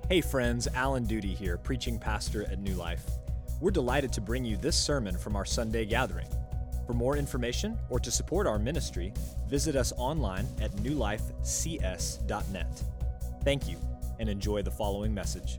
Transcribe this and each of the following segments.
Hey friends, Alan Duty here, preaching pastor at New Life. We're delighted to bring you this sermon from our Sunday gathering. For more information or to support our ministry, visit us online at newlifecs.net. Thank you, and enjoy the following message.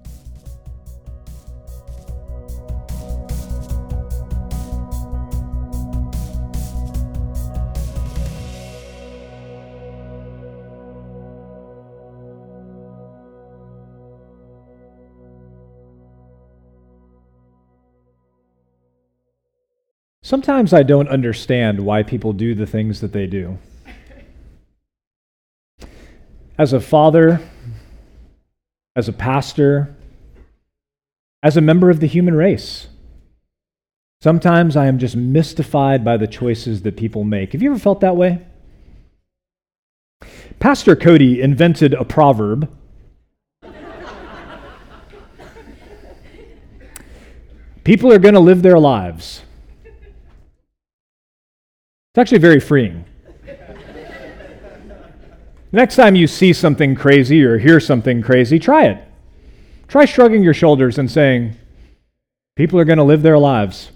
Sometimes I don't understand why people do the things that they do. As a father, as a pastor, as a member of the human race, sometimes I am just mystified by the choices that people make. Have you ever felt that way? Pastor Cody invented a proverb. People are going to live their lives. It's actually very freeing. Next time you see something crazy or hear something crazy, try it. Try shrugging your shoulders and saying, people are going to live their lives.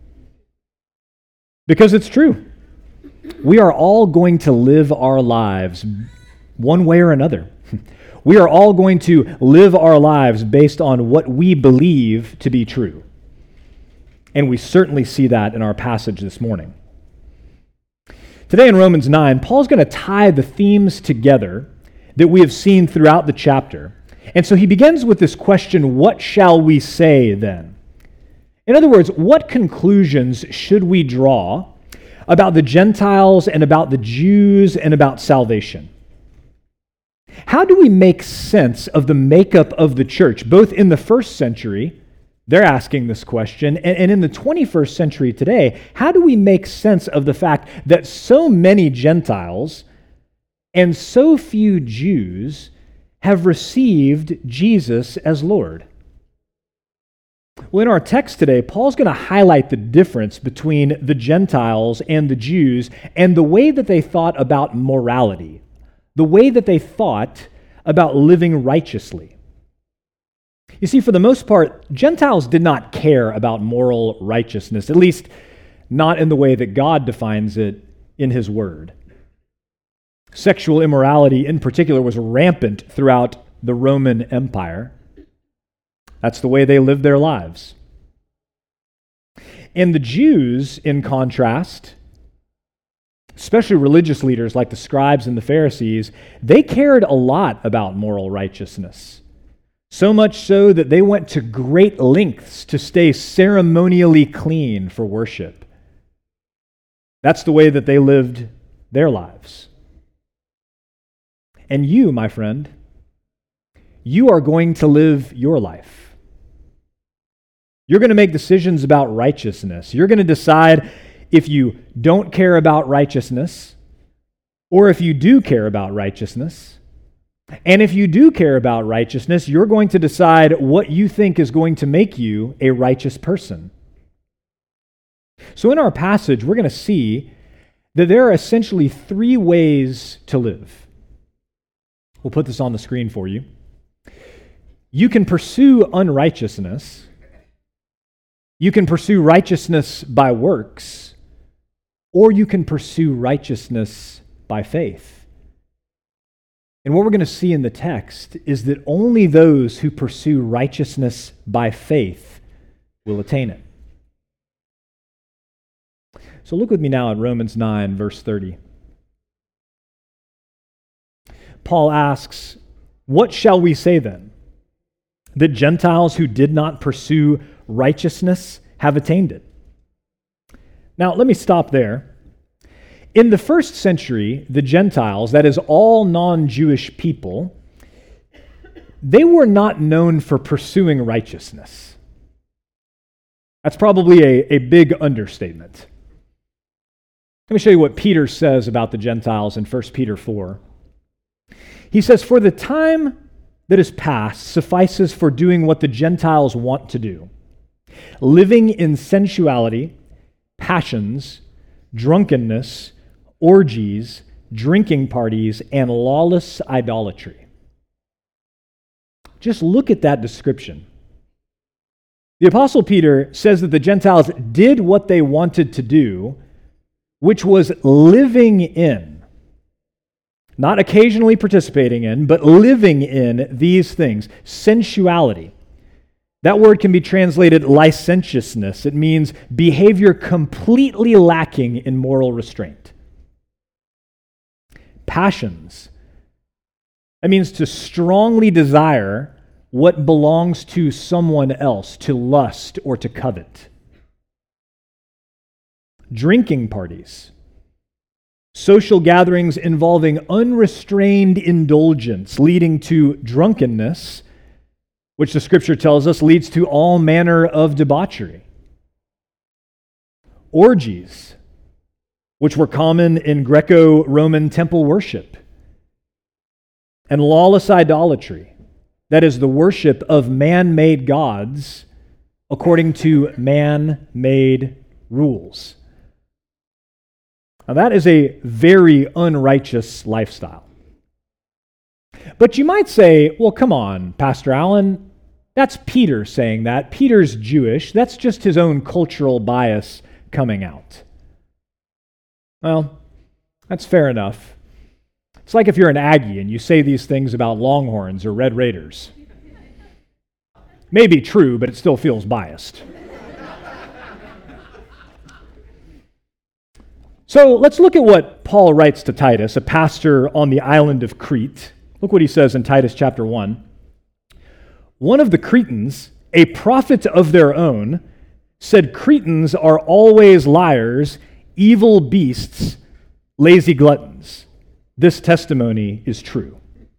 Because it's true. We are all going to live our lives one way or another. We are all going to live our lives based on what we believe to be true. And we certainly see that in our passage this morning. Today in Romans 9, Paul's going to tie the themes together that we have seen throughout the chapter. And so he begins with this question, what shall we say then? In other words, what conclusions should we draw about the Gentiles and about the Jews and about salvation? How do we make sense of the makeup of the church, both in the first century? They're asking this question. And in the 21st century today, how do we make sense of the fact that so many Gentiles and so few Jews have received Jesus as Lord? Well, in our text today, Paul's going to highlight the difference between the Gentiles and the Jews and the way that they thought about morality, the way that they thought about living righteously. You see, for the most part, Gentiles did not care about moral righteousness, at least not in the way that God defines it in His Word. Sexual immorality, in particular, was rampant throughout the Roman Empire. That's the way they lived their lives. And the Jews, in contrast, especially religious leaders like the scribes and the Pharisees, they cared a lot about moral righteousness. So much so that they went to great lengths to stay ceremonially clean for worship. That's the way that they lived their lives. And you, my friend, you are going to live your life. You're going to make decisions about righteousness. You're going to decide if you don't care about righteousness or if you do care about righteousness. And if you do care about righteousness, you're going to decide what you think is going to make you a righteous person. So in our passage, we're going to see that there are essentially three ways to live. We'll put this on the screen for you. You can pursue unrighteousness. You can pursue righteousness by works. Or you can pursue righteousness by faith. And what we're going to see in the text is that only those who pursue righteousness by faith will attain it. So look with me now at Romans 9, verse 30. Paul asks, what shall we say then? That Gentiles who did not pursue righteousness have attained it? Now, let me stop there. In the first century, the Gentiles, that is all non-Jewish people, they were not known for pursuing righteousness. That's probably a big understatement. Let me show you what Peter says about the Gentiles in 1 Peter 4. He says, "For the time that is past suffices for doing what the Gentiles want to do, living in sensuality, passions, drunkenness, orgies, drinking parties, and lawless idolatry." just look at that description. The Apostle Peter says that the Gentiles did what they wanted to do, which was living in, not occasionally participating in, but living in these things. Sensuality. That word can be translated licentiousness. It means behavior completely lacking in moral restraint. Passions. That means to strongly desire what belongs to someone else, to lust or to covet. Drinking parties. Social gatherings involving unrestrained indulgence leading to drunkenness, which the Scripture tells us leads to all manner of debauchery. Orgies, which were common in Greco-Roman temple worship. And lawless idolatry. That is the worship of man-made gods according to man-made rules. Now that is a very unrighteous lifestyle. But you might say, well, come on, Pastor Allen, that's Peter saying that. Peter's Jewish. That's just his own cultural bias coming out. Well, that's fair enough. It's like if you're an Aggie and you say these things about Longhorns or Red Raiders. May be true, but it still feels biased. So let's look at what Paul writes to Titus, a pastor on the island of Crete. Look what he says in Titus chapter 1. One of the Cretans, a prophet of their own, said Cretans are always liars, evil beasts, lazy gluttons. This testimony is true.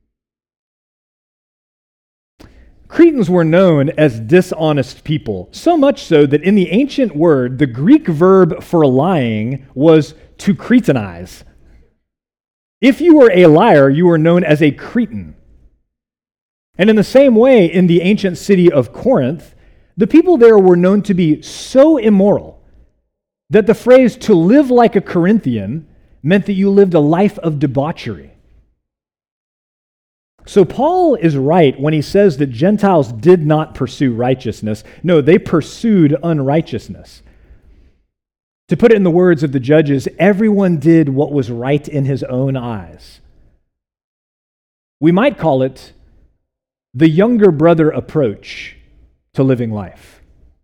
Cretans were known as dishonest people, so much so that in the ancient word, the Greek verb for lying was to Cretanize. If you were a liar, you were known as a Cretan. And in the same way, in the ancient city of Corinth, the people there were known to be so immoral that the phrase to live like a Corinthian meant that you lived a life of debauchery. So Paul is right when he says that Gentiles did not pursue righteousness. No, they pursued unrighteousness. To put it in the words of the judges, everyone did what was right in his own eyes. We might call it the younger brother approach to living life.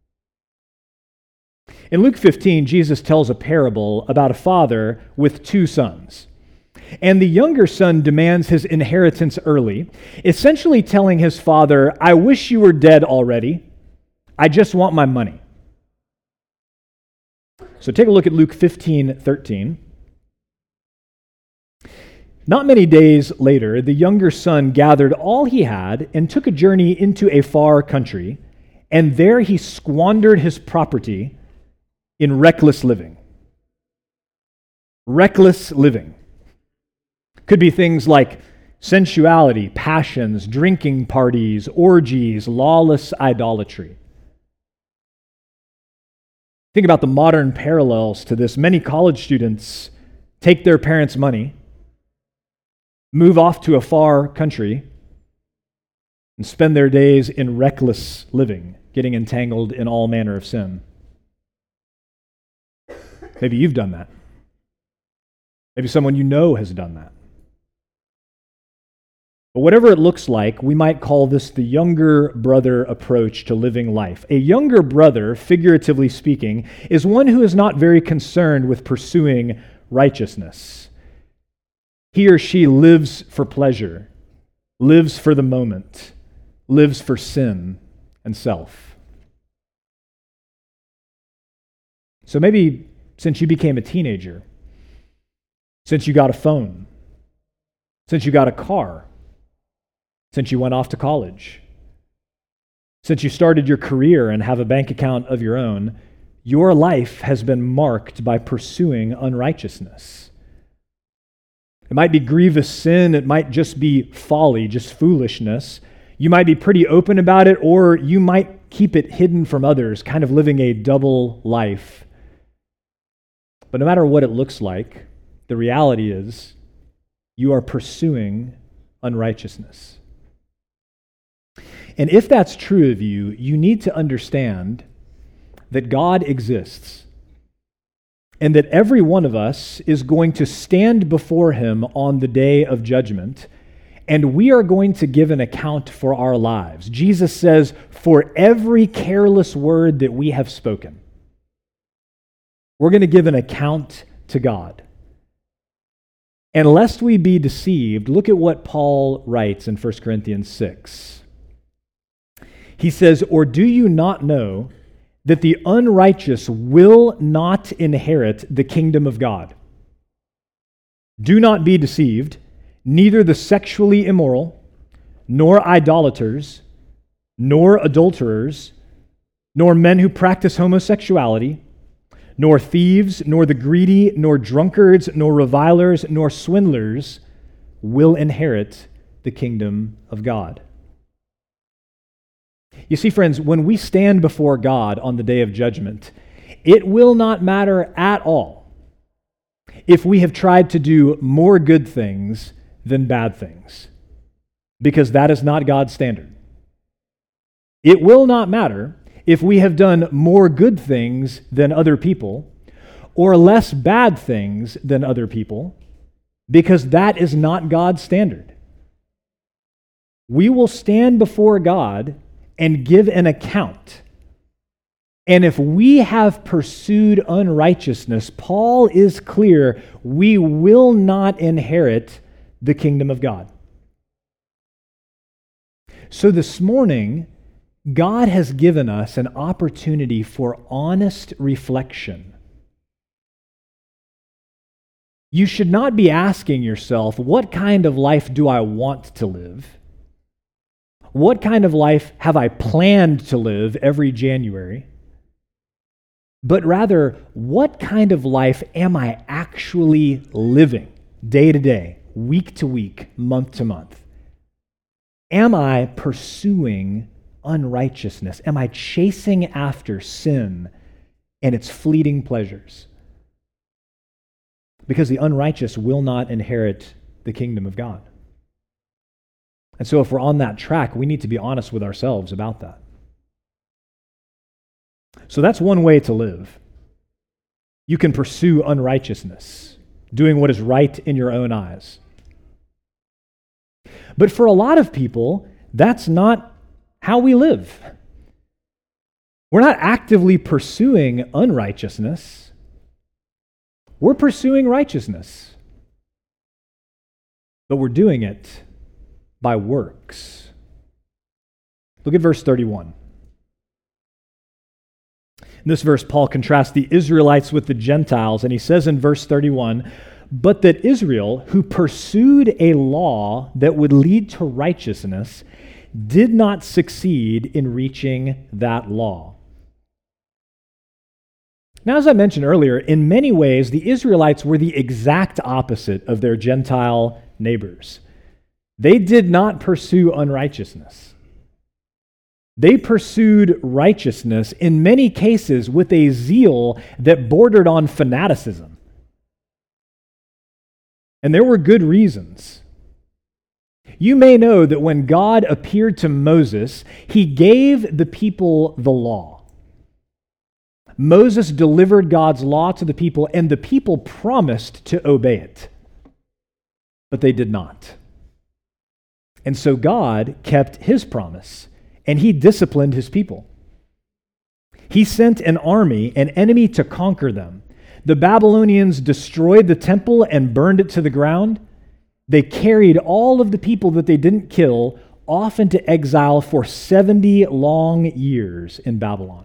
In Luke 15, Jesus tells a parable about a father with two sons. And the younger son demands his inheritance early, essentially telling his father, I wish you were dead already. I just want my money. So take a look at Luke 15:13. Not many days later, the younger son gathered all he had and took a journey into a far country, and there he squandered his property in reckless living. Reckless living. Could be things like sensuality, passions, drinking parties, orgies, lawless idolatry. Think about the modern parallels to this. Many college students take their parents' money, move off to a far country, and spend their days in reckless living, getting entangled in all manner of sin. Maybe you've done that. Maybe someone you know has done that. But whatever it looks like, we might call this the younger brother approach to living life. A younger brother, figuratively speaking, is one who is not very concerned with pursuing righteousness. He or she lives for pleasure, lives for the moment, lives for sin and self. So maybe since you became a teenager, since you got a phone, since you got a car, since you went off to college, since you started your career and have a bank account of your own, your life has been marked by pursuing unrighteousness. It might be grievous sin, it might just be folly, just foolishness. You might be pretty open about it, or you might keep it hidden from others, kind of living a double life. But no matter what it looks like, the reality is you are pursuing unrighteousness. And if that's true of you, you need to understand that God exists and that every one of us is going to stand before him on the day of judgment, and we are going to give an account for our lives. Jesus says, for every careless word that we have spoken, we're going to give an account to God. And lest we be deceived, look at what Paul writes in 1 Corinthians 6. He says, or do you not know that the unrighteous will not inherit the kingdom of God? Do not be deceived, neither the sexually immoral, nor idolaters, nor adulterers, nor men who practice homosexuality, nor thieves, nor the greedy, nor drunkards, nor revilers, nor swindlers will inherit the kingdom of God. You see, friends, when we stand before God on the day of judgment, it will not matter at all if we have tried to do more good things than bad things, because that is not God's standard. It will not matter if we have done more good things than other people or less bad things than other people, because that is not God's standard. We will stand before God and give an account. And if we have pursued unrighteousness, Paul is clear, we will not inherit the kingdom of God. So this morning, God has given us an opportunity for honest reflection. You should not be asking yourself, what kind of life do I want to live? What kind of life have I planned to live every January? But rather, what kind of life am I actually living day to day, week to week, month to month? Am I pursuing unrighteousness? Am I chasing after sin and its fleeting pleasures? Because the unrighteous will not inherit the kingdom of God. And so if we're on that track, we need to be honest with ourselves about that. So that's one way to live. You can pursue unrighteousness, doing what is right in your own eyes. But for a lot of people, that's not how we live. We're not actively pursuing unrighteousness. We're pursuing righteousness. But we're doing it by works. Look at verse 31. In this verse, Paul contrasts the Israelites with the Gentiles, and he says in verse 31, but that Israel, who pursued a law that would lead to righteousness, did not succeed in reaching that law. Now, as I mentioned earlier, in many ways, the Israelites were the exact opposite of their Gentile neighbors. They did not pursue unrighteousness. They pursued righteousness in many cases with a zeal that bordered on fanaticism. And there were good reasons. You may know that when God appeared to Moses, he gave the people the law. Moses delivered God's law to the people, and the people promised to obey it. But they did not. And so God kept his promise, and he disciplined his people. He sent an army, an enemy, to conquer them. The Babylonians destroyed the temple and burned it to the ground. They carried all of the people that they didn't kill off into exile for 70 long years in Babylon.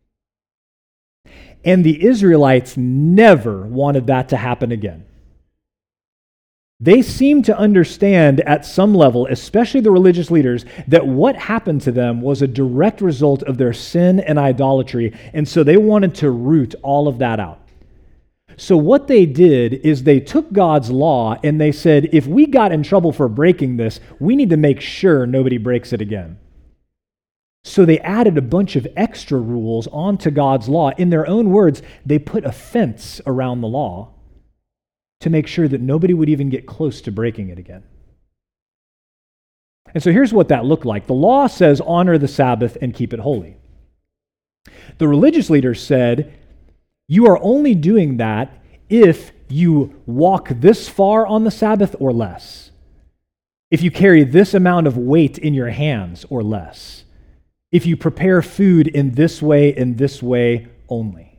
And the Israelites never wanted that to happen again. They seemed to understand at some level, especially the religious leaders, that what happened to them was a direct result of their sin and idolatry, and so they wanted to root all of that out. So what they did is they took God's law and they said, if we got in trouble for breaking this, we need to make sure nobody breaks it again. So they added a bunch of extra rules onto God's law. In their own words, they put a fence around the law to make sure that nobody would even get close to breaking it again. And so here's what that looked like. The law says honor the Sabbath and keep it holy. The religious leaders said, you are only doing that if you walk this far on the Sabbath or less. If you carry this amount of weight in your hands or less. If you prepare food in this way only.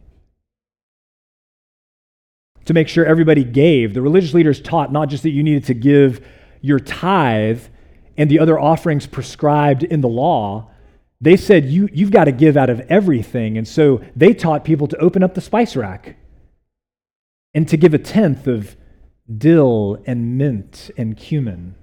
To make sure everybody gave, the religious leaders taught not just that you needed to give your tithe and the other offerings prescribed in the law. They said you've got to give out of everything. And so they taught people to open up the spice rack and to give a tenth of dill and mint and cumin.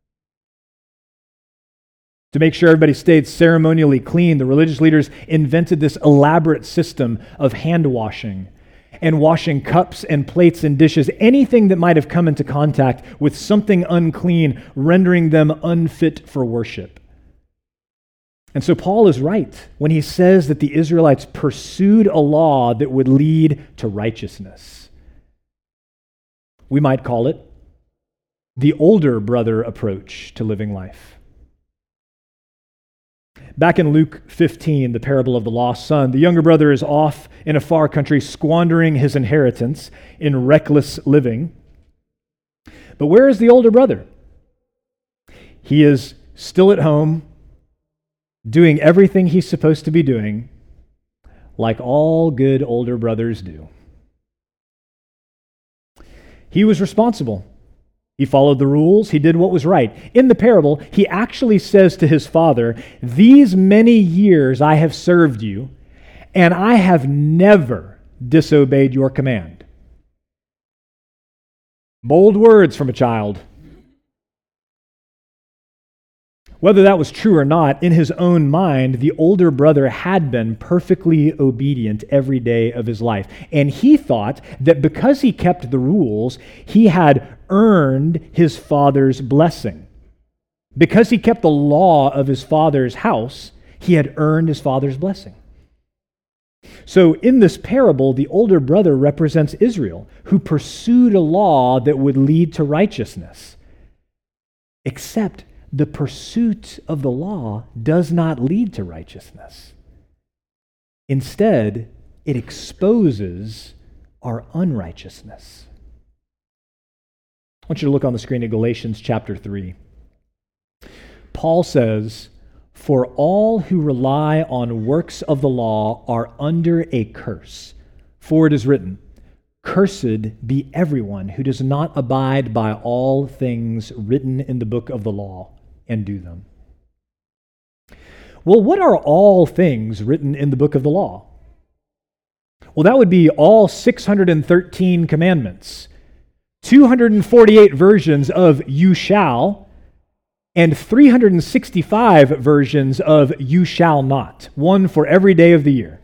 To make sure everybody stayed ceremonially clean, the religious leaders invented this elaborate system of hand washing and washing cups and plates and dishes, anything that might have come into contact with something unclean, rendering them unfit for worship. And so Paul is right when he says that the Israelites pursued a law that would lead to righteousness. We might call it the older brother approach to living life. Back in Luke 15, the parable of the lost son, the younger brother is off in a far country squandering his inheritance in reckless living. But where is the older brother? He is still at home, doing everything he's supposed to be doing, like all good older brothers do. He was responsible. He followed the rules. He did what was right. In the parable, he actually says to his father, "These many years I have served you, and I have never disobeyed your command." Bold words from a child. Whether that was true or not, in his own mind, the older brother had been perfectly obedient every day of his life. And he thought that because he kept the rules, he had earned his father's blessing. Because he kept the law of his father's house, he had earned his father's blessing. So in this parable, the older brother represents Israel, who pursued a law that would lead to righteousness. Except the pursuit of the law does not lead to righteousness. Instead, it exposes our unrighteousness. I want you to look on the screen at Galatians chapter 3. Paul says, "For all who rely on works of the law are under a curse. For it is written, 'Cursed be everyone who does not abide by all things written in the book of the law and do them.'" Well, what are all things written in the book of the law? Well, that would be all 613 commandments, 248 versions of "you shall," and 365 versions of "you shall not," one for every day of the year.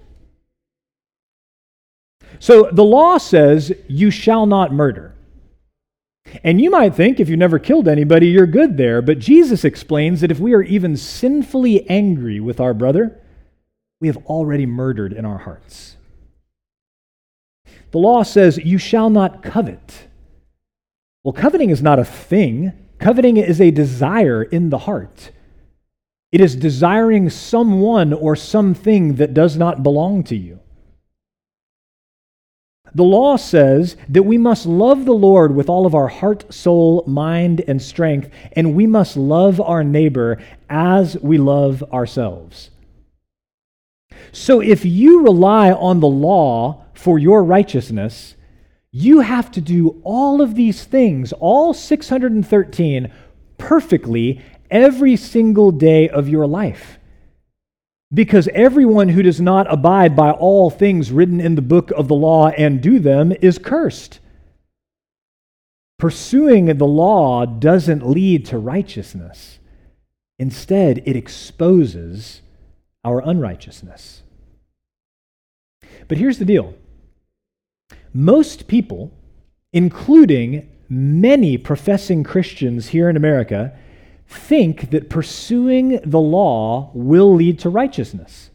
So the law says you shall not murder. And you might think if you've never killed anybody, you're good there. But Jesus explains that if we are even sinfully angry with our brother, we have already murdered in our hearts. The law says you shall not covet. Well, coveting is not a thing. Coveting is a desire in the heart. It is desiring someone or something that does not belong to you. The law says that we must love the Lord with all of our heart, soul, mind, and strength, and we must love our neighbor as we love ourselves. So if you rely on the law for your righteousness, you have to do all of these things, all 613, perfectly every single day of your life. Because everyone who does not abide by all things written in the book of the law and do them is cursed. Pursuing the law doesn't lead to righteousness. Instead, it exposes our unrighteousness. But here's the deal. Most people, including many professing Christians here in America, think that pursuing the law will lead to righteousness.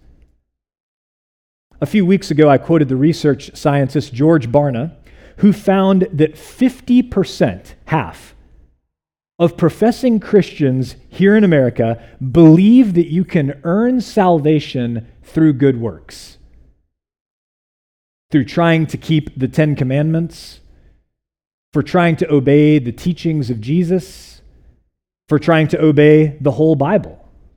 A few weeks ago, I quoted the research scientist George Barna, who found that 50%, half, of professing Christians here in America believe that you can earn salvation through good works, through trying to keep the Ten Commandments, for trying to obey the teachings of Jesus, for trying to obey the whole Bible.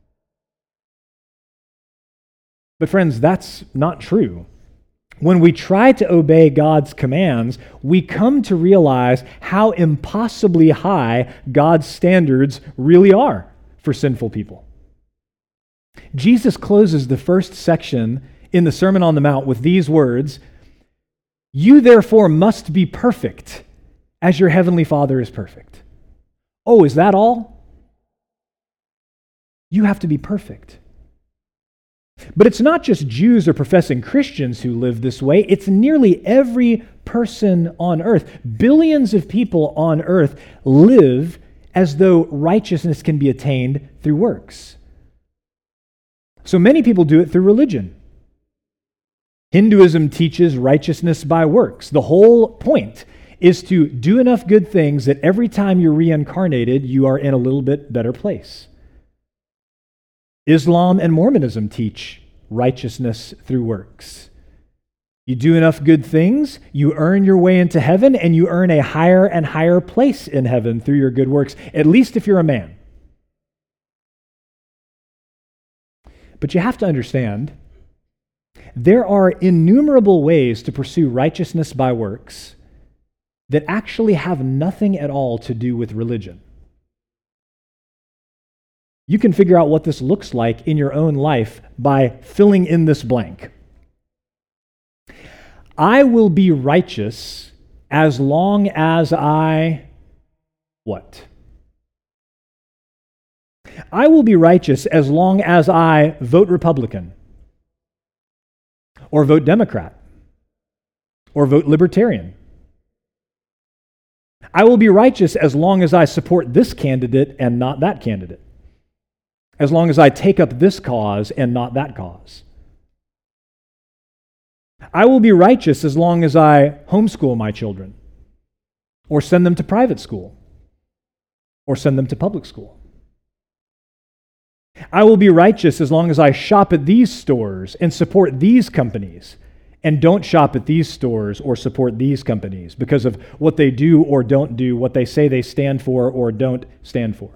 But friends, that's not true. When we try to obey God's commands, we come to realize how impossibly high God's standards really are for sinful people. Jesus closes the first section in the Sermon on the Mount with these words, "You therefore must be perfect, as your heavenly Father is perfect." Oh, is that all? You have to be perfect. But it's not just Jews or professing Christians who live this way. It's nearly every person on earth. Billions of people on earth live as though righteousness can be attained through works. So many people do it through religion. Hinduism teaches righteousness by works. The whole point is to do enough good things that every time you're reincarnated, you are in a little bit better place. Islam and Mormonism teach righteousness through works. You do enough good things, you earn your way into heaven, and you earn a higher and higher place in heaven through your good works, at least if you're a man. But you have to understand, there are innumerable ways to pursue righteousness by works that actually have nothing at all to do with religion. You can figure out what this looks like in your own life by filling in this blank. I will be righteous as long as I what? I will be righteous as long as I vote Republican, or vote Democrat, or vote Libertarian. I will be righteous as long as I support this candidate and not that candidate. As long as I take up this cause and not that cause. I will be righteous as long as I homeschool my children, or send them to private school, or send them to public school. I will be righteous as long as I shop at these stores and support these companies, and don't shop at these stores or support these companies because of what they do or don't do, what they say they stand for or don't stand for.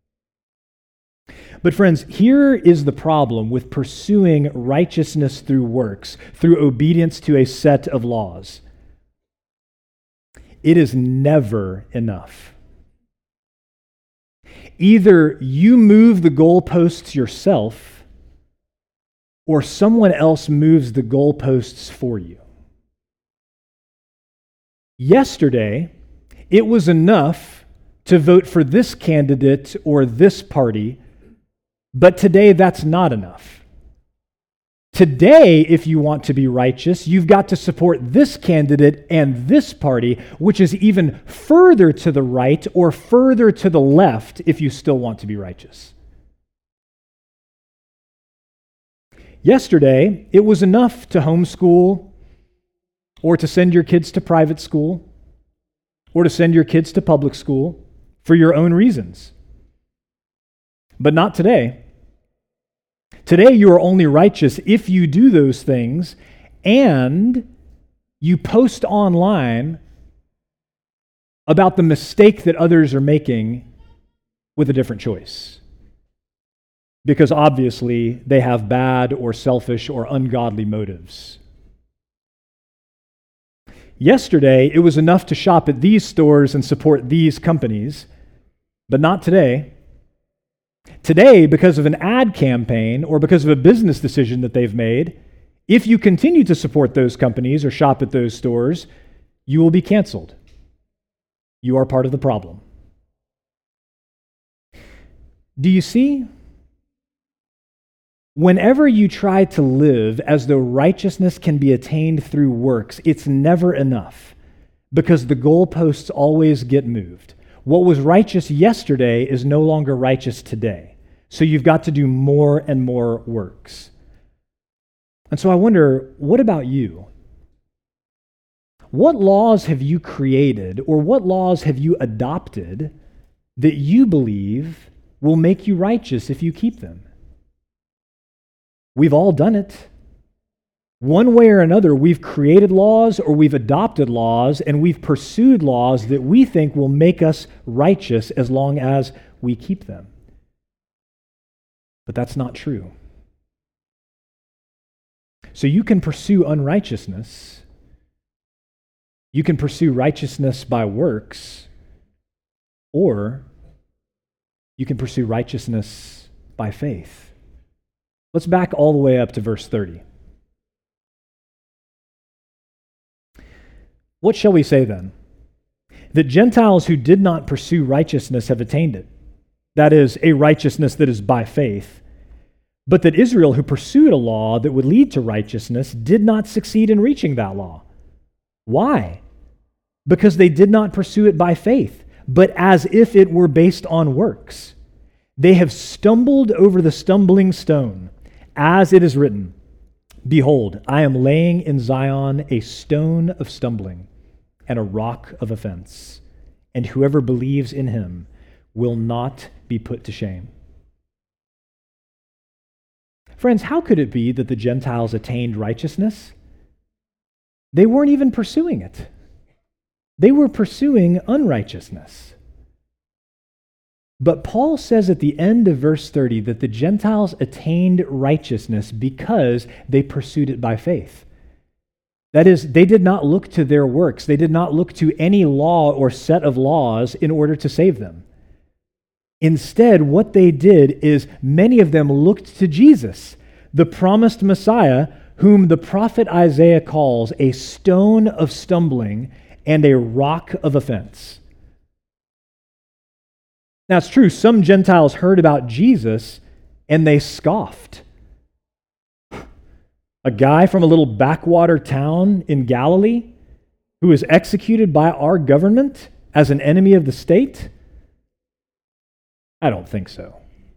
But friends, here is the problem with pursuing righteousness through works, through obedience to a set of laws. It is never enough. Either you move the goalposts yourself, or someone else moves the goalposts for you. Yesterday, it was enough to vote for this candidate or this party, but today that's not enough. Today, if you want to be righteous, you've got to support this candidate and this party, which is even further to the right or further to the left if you still want to be righteous. Yesterday, it was enough to homeschool or to send your kids to private school or to send your kids to public school for your own reasons. But not today. Today, you are only righteous if you do those things and you post online about the mistake that others are making with a different choice. Because obviously, they have bad or selfish or ungodly motives. Yesterday, it was enough to shop at these stores and support these companies, but not today. Today, because of an ad campaign or because of a business decision that they've made, if you continue to support those companies or shop at those stores, you will be canceled. You are part of the problem. Do you see? Whenever you try to live as though righteousness can be attained through works, it's never enough because the goalposts always get moved. What was righteous yesterday is no longer righteous today. So you've got to do more and more works. And so I wonder, what about you? What laws have you created or what laws have you adopted that you believe will make you righteous if you keep them. We've all done it. One way or another, we've created laws or we've adopted laws and we've pursued laws that we think will make us righteous as long as we keep them. But that's not true. So you can pursue unrighteousness. You can pursue righteousness by works, or you can pursue righteousness by faith. Let's back all the way up to verse 30. What shall we say then? That Gentiles who did not pursue righteousness have attained it. That is, a righteousness that is by faith. But that Israel, who pursued a law that would lead to righteousness, did not succeed in reaching that law. Why? Because they did not pursue it by faith, but as if it were based on works. They have stumbled over the stumbling stone, as it is written, "Behold, I am laying in Zion a stone of stumbling and a rock of offense, and whoever believes in him will not be put to shame." Friends, how could it be that the Gentiles attained righteousness? They weren't even pursuing it. They were pursuing unrighteousness. But Paul says at the end of verse 30 that the Gentiles attained righteousness because they pursued it by faith. That is, they did not look to their works. They did not look to any law or set of laws in order to save them. Instead, what they did is many of them looked to Jesus, the promised Messiah, whom the prophet Isaiah calls a stone of stumbling and a rock of offense. Now, it's true, some Gentiles heard about Jesus and they scoffed. A guy from a little backwater town in Galilee who was executed by our government as an enemy of the state? I don't think so.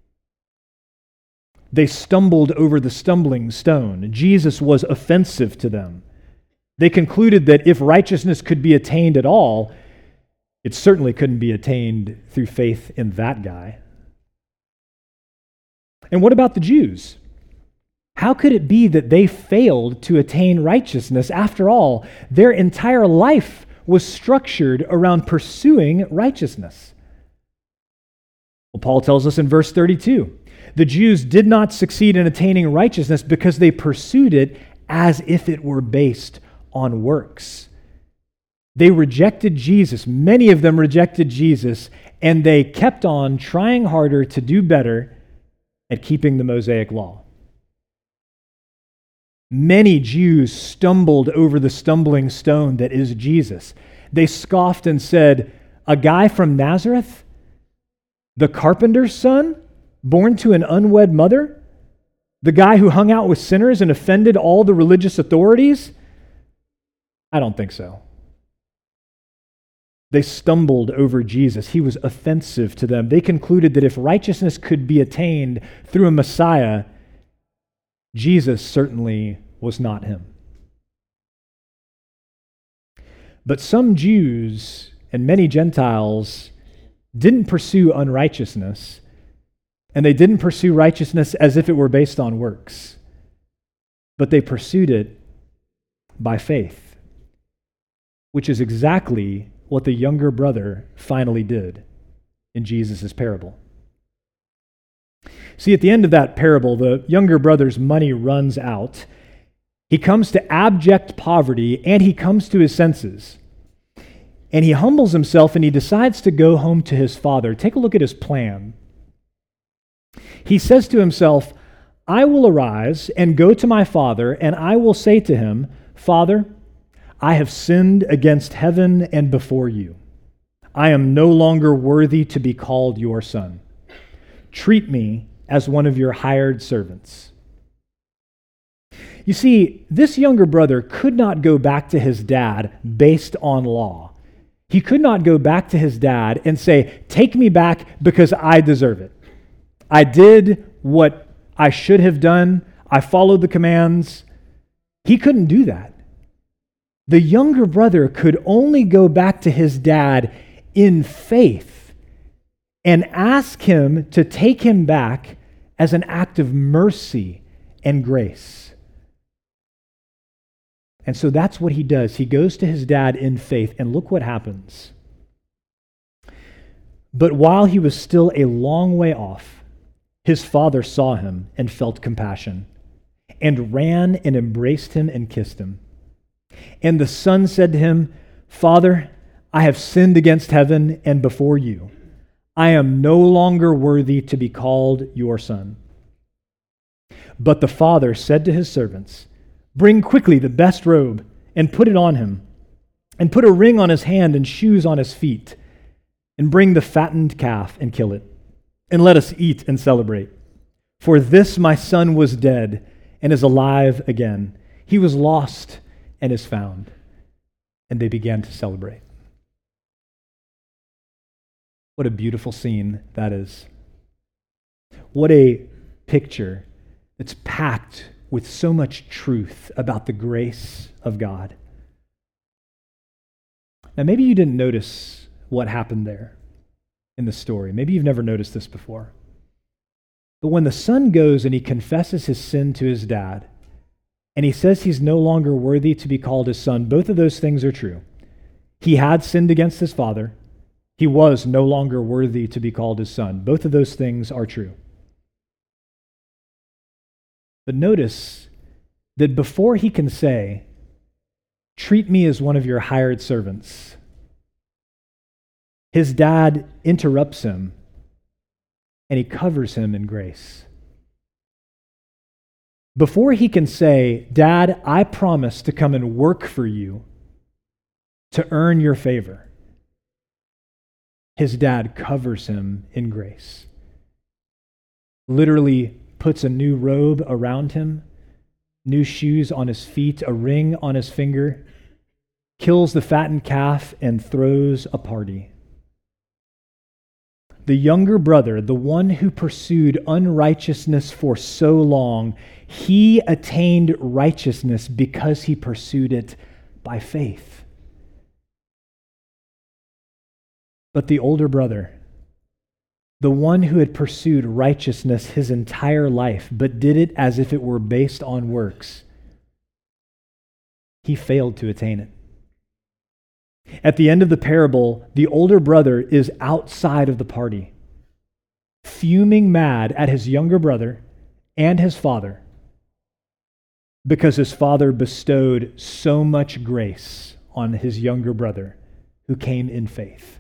They stumbled over the stumbling stone. Jesus was offensive to them. They concluded that if righteousness could be attained at all, it certainly couldn't be attained through faith in that guy. And what about the Jews? How could it be that they failed to attain righteousness? After all, their entire life was structured around pursuing righteousness. Well, Paul tells us in verse 32, the Jews did not succeed in attaining righteousness because they pursued it as if it were based on works. They rejected Jesus. Many of them rejected Jesus, and they kept on trying harder to do better at keeping the Mosaic law. Many Jews stumbled over the stumbling stone that is Jesus. They scoffed and said, "A guy from Nazareth, the carpenter's son, born to an unwed mother, the guy who hung out with sinners and offended all the religious authorities?" I don't think so. They stumbled over Jesus. He was offensive to them. They concluded that if righteousness could be attained through a Messiah, Jesus certainly was not him. But some Jews and many Gentiles didn't pursue unrighteousness, and they didn't pursue righteousness as if it were based on works, but they pursued it by faith, which is exactly what the younger brother finally did in Jesus' parable. See, at the end of that parable, the younger brother's money runs out. He comes to abject poverty, and he comes to his senses. And he humbles himself, and he decides to go home to his father. Take a look at his plan. He says to himself, "I will arise and go to my father, and I will say to him, 'Father, I have sinned against heaven and before you. I am no longer worthy to be called your son. Treat me as one of your hired servants.'" You see, this younger brother could not go back to his dad based on law. He could not go back to his dad and say, "Take me back because I deserve it. I did what I should have done. I followed the commands." He couldn't do that. The younger brother could only go back to his dad in faith and ask him to take him back as an act of mercy and grace. And so that's what he does. He goes to his dad in faith, and look what happens. But while he was still a long way off, his father saw him and felt compassion, and ran and embraced him and kissed him. And the son said to him, "Father, I have sinned against heaven and before you. I am no longer worthy to be called your son." But the father said to his servants, "Bring quickly the best robe and put it on him, and put a ring on his hand and shoes on his feet, and bring the fattened calf and kill it, and let us eat and celebrate. For this my son was dead and is alive again. He was lost and is found." And they began to celebrate. What a beautiful scene that is. What a picture that's packed with so much truth about the grace of God. Now, maybe you didn't notice what happened there in the story. Maybe you've never noticed this before. But when the son goes and he confesses his sin to his dad, and he says he's no longer worthy to be called his son, both of those things are true. He had sinned against his father. He was no longer worthy to be called his son. Both of those things are true. But notice that before he can say, "Treat me as one of your hired servants," his dad interrupts him and he covers him in grace. Before he can say, "Dad, I promise to come and work for you to earn your favor," his dad covers him in grace. Literally puts a new robe around him, new shoes on his feet, a ring on his finger, kills the fattened calf, and throws a party. The younger brother, the one who pursued unrighteousness for so long, he attained righteousness because he pursued it by faith. But the older brother, the one who had pursued righteousness his entire life, but did it as if it were based on works, he failed to attain it. At the end of the parable, the older brother is outside of the party, fuming mad at his younger brother and his father because his father bestowed so much grace on his younger brother who came in faith.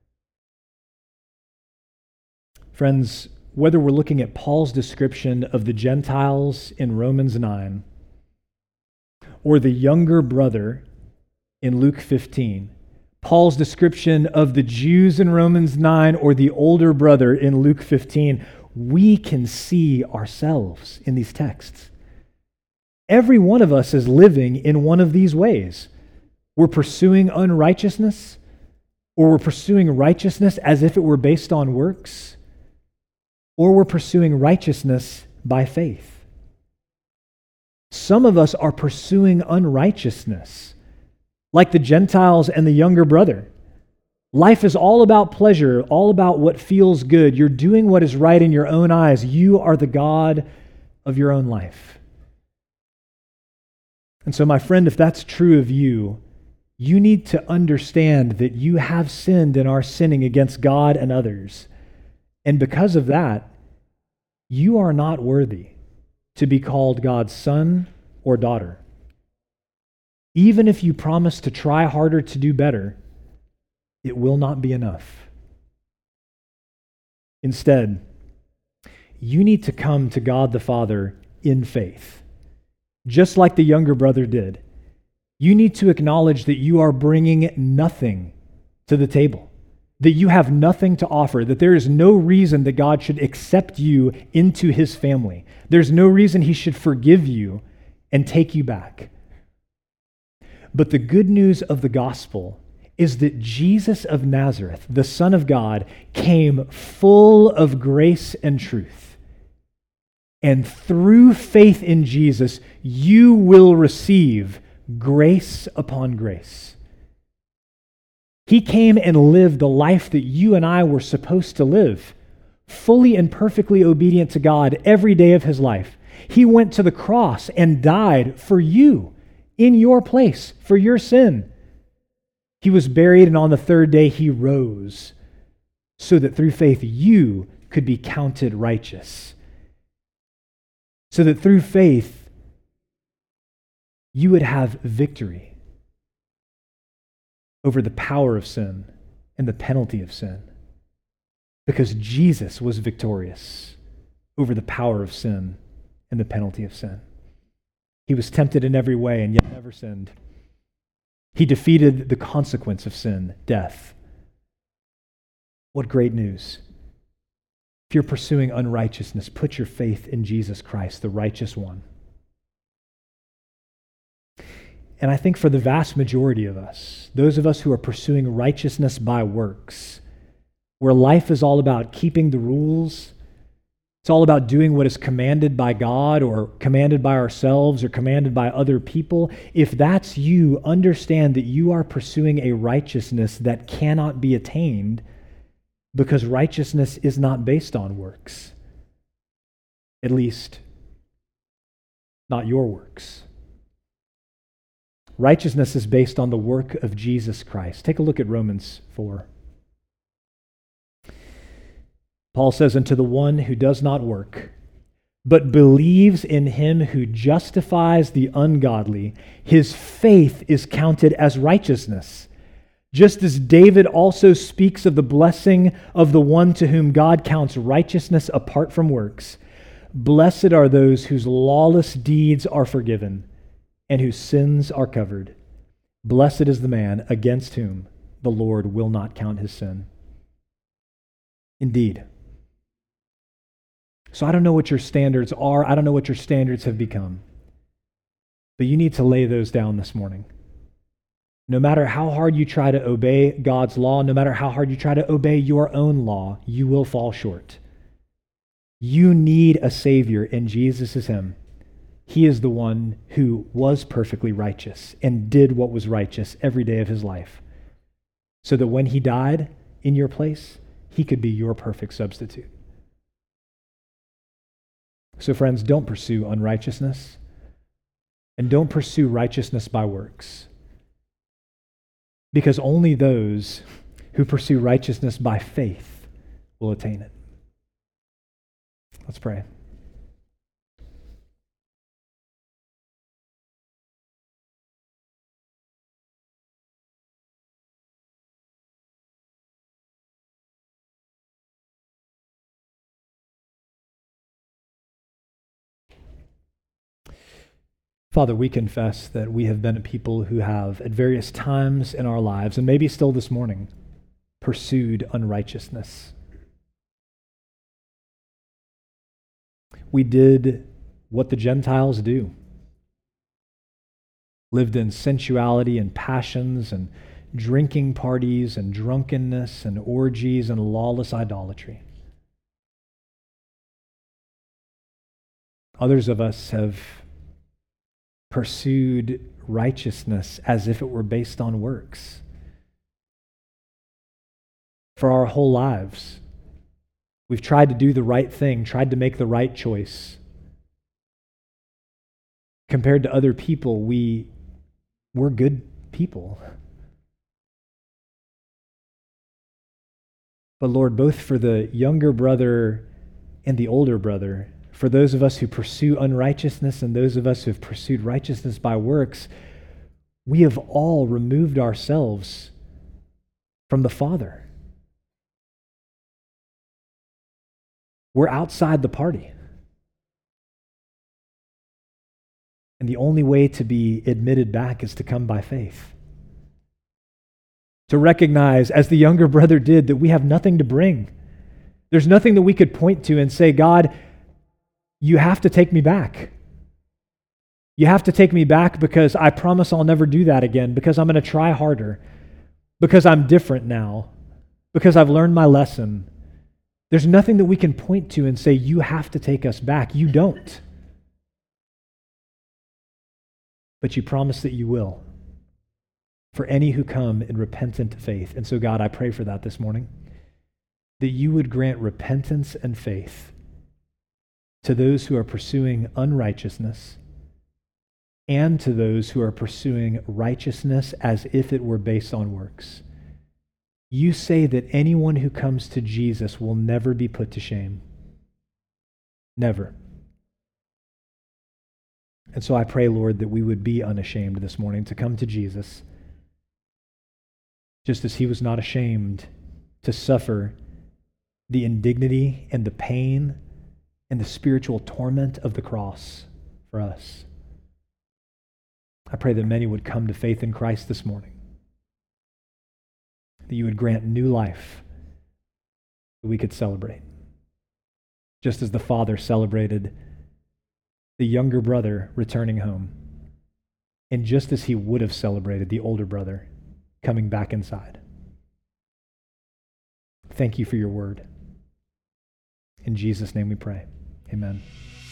Friends, whether we're looking at Paul's description of the Gentiles in Romans 9 or the younger brother in Luke 15, Paul's description of the Jews in Romans 9 or the older brother in Luke 15, we can see ourselves in these texts. Every one of us is living in one of these ways. We're pursuing unrighteousness, or we're pursuing righteousness as if it were based on works, or we're pursuing righteousness by faith. Some of us are pursuing unrighteousness, like the Gentiles and the younger brother. Life is all about pleasure, all about what feels good. You're doing what is right in your own eyes. You are the God of your own life. And so, my friend, if that's true of you, you need to understand that you have sinned and are sinning against God and others. And because of that, you are not worthy to be called God's son or daughter. Even if you promise to try harder to do better, it will not be enough. Instead, you need to come to God the Father in faith, just like the younger brother did. You need to acknowledge that you are bringing nothing to the table, that you have nothing to offer, that there is no reason that God should accept you into his family. There's no reason he should forgive you and take you back. But the good news of the gospel is that Jesus of Nazareth, the Son of God, came full of grace and truth. And through faith in Jesus, you will receive grace upon grace. He came and lived the life that you and I were supposed to live, fully and perfectly obedient to God every day of his life. He went to the cross and died for you, in your place, for your sin. He was buried, and on the third day he rose, so that through faith you could be counted righteous. So that through faith you would have victory over the power of sin and the penalty of sin. Because Jesus was victorious over the power of sin and the penalty of sin. He was tempted in every way and yet never sinned. He defeated the consequence of sin, death. What great news. If you're pursuing unrighteousness, put your faith in Jesus Christ, the righteous one. And I think for the vast majority of us, those of us who are pursuing righteousness by works, where life is all about keeping the rules, it's all about doing what is commanded by God or commanded by ourselves or commanded by other people. If that's you, understand that you are pursuing a righteousness that cannot be attained because righteousness is not based on works. At least, not your works. Righteousness is based on the work of Jesus Christ. Take a look at Romans 4. Paul says, "And to the one who does not work, but believes in him who justifies the ungodly, his faith is counted as righteousness. Just as David also speaks of the blessing of the one to whom God counts righteousness apart from works. Blessed are those whose lawless deeds are forgiven and whose sins are covered. Blessed is the man against whom the Lord will not count his sin." Indeed. So I don't know what your standards are. I don't know what your standards have become. But you need to lay those down this morning. No matter how hard you try to obey God's law, no matter how hard you try to obey your own law, you will fall short. You need a Savior, and Jesus is him. He is the one who was perfectly righteous and did what was righteous every day of his life, so that when he died in your place, he could be your perfect substitute. So friends, don't pursue unrighteousness, and don't pursue righteousness by works, because only those who pursue righteousness by faith will attain it. Let's pray. Father, we confess that we have been a people who have, at various times in our lives, and maybe still this morning, pursued unrighteousness. We did what the Gentiles do. Lived in sensuality and passions and drinking parties and drunkenness and orgies and lawless idolatry. Others of us have pursued righteousness as if it were based on works. For our whole lives, we've tried to do the right thing, tried to make the right choice. Compared to other people, we're good people. But Lord, both for the younger brother and the older brother, for those of us who pursue unrighteousness and those of us who have pursued righteousness by works, we have all removed ourselves from the Father. We're outside the party. And the only way to be admitted back is to come by faith. To recognize, as the younger brother did, that we have nothing to bring. There's nothing that we could point to and say, God, you have to take me back. You have to take me back because I promise I'll never do that again, because I'm going to try harder, because I'm different now, because I've learned my lesson. There's nothing that we can point to and say, you have to take us back. You don't. But you promise that you will. for any who come in repentant faith. And so, God, I pray for that this morning, that you would grant repentance and faith to those who are pursuing unrighteousness and to those who are pursuing righteousness as if it were based on works. You say that anyone who comes to Jesus will never be put to shame. Never. And so I pray, Lord, that we would be unashamed this morning to come to Jesus, just as he was not ashamed to suffer the indignity and the pain and the spiritual torment of the cross for us. I pray that many would come to faith in Christ this morning, that you would grant new life that we could celebrate, just as the father celebrated the younger brother returning home, and just as he would have celebrated the older brother coming back inside. Thank you for your word. In Jesus' name we pray. Amen.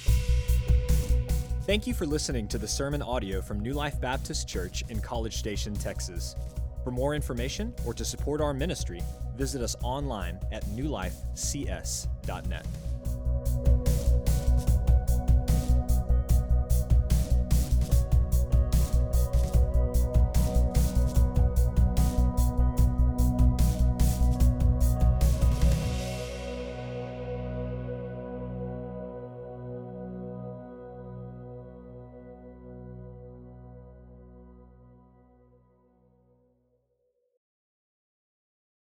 Thank you for listening to the sermon audio from New Life Baptist Church in College Station, Texas. For more information or to support our ministry, visit us online at newlifecs.net.